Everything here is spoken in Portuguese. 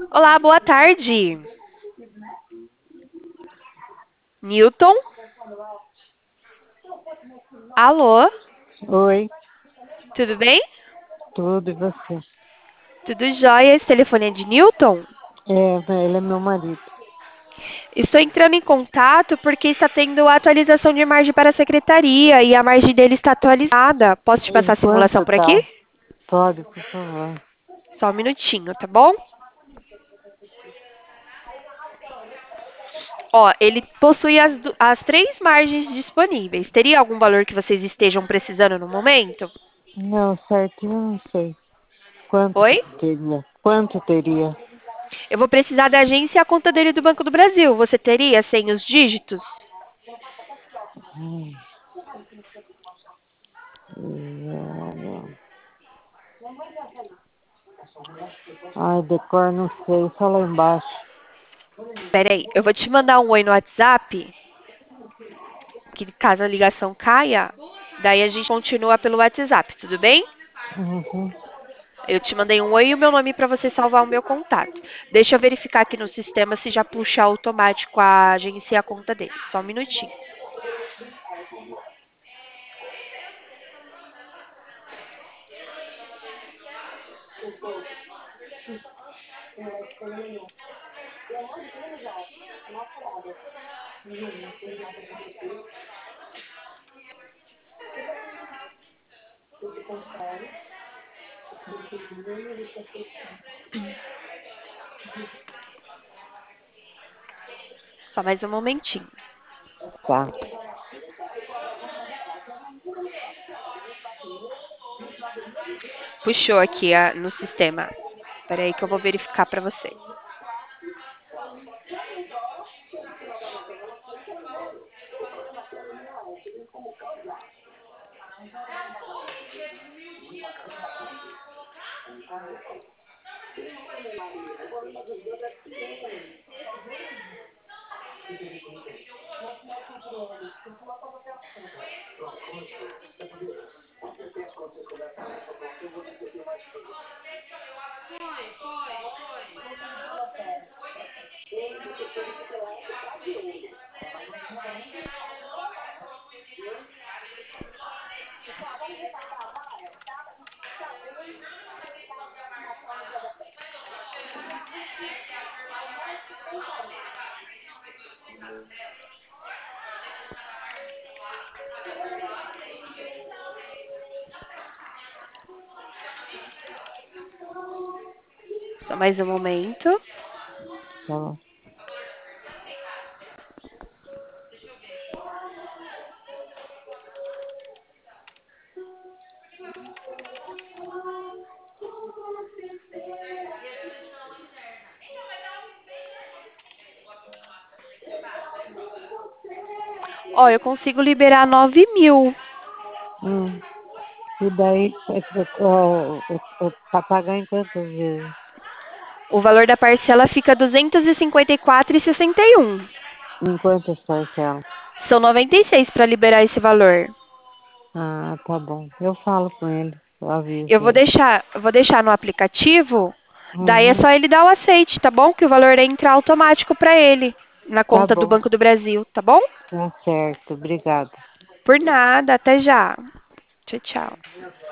Olá, boa tarde. Newton? Alô? Oi, Tudo bem? tudo e você? Tudo jóia? Esse telefone é de Newton? Ele é meu marido. Estou entrando em contato porque está tendo atualização de margem para a secretaria e a margem dele está atualizada. Posso te E passar a simulação quanto por aqui? tá? Pode, por favor. Só um minutinho, tá bom? Ó, ele possui as três margens disponíveis. Teria algum valor que vocês estejam precisando no momento? Não, certinho eu não sei. Quanto que Oi? teria? Quanto teria? Eu vou precisar da agência e a conta dele do Banco do Brasil. Você teria sem os dígitos? Hum, zero. Ai, decor não sei, só lá embaixo. Peraí, eu vou te mandar um oi no WhatsApp, que caso a ligação caia, daí a gente continua pelo WhatsApp, tudo bem? Uhum. Eu te mandei um oi e o meu nome para você salvar o meu contato. Deixa eu verificar aqui no sistema se já puxa automático a agência e a conta dele. Só um minutinho. Só mais um momentinho. Tá, Puxou aqui no sistema. Peraí que eu vou verificar para você. Só mais um momento. tá bom. Ó, eu consigo liberar 9.000. Hum. E daí, pra pagar em quantas vezes? O valor da parcela fica 254,61. Em quantas parcelas? São 96 para liberar esse valor. Ah, tá bom. Eu falo com ele, eu aviso Eu ele. vou deixar no aplicativo, daí é Uhum. só ele dar o aceite, tá bom? Que o valor entra automático para ele na Tá conta do bom, Banco do Brasil, tá bom? tá certo, obrigada. Por nada, até já. Tchau, tchau.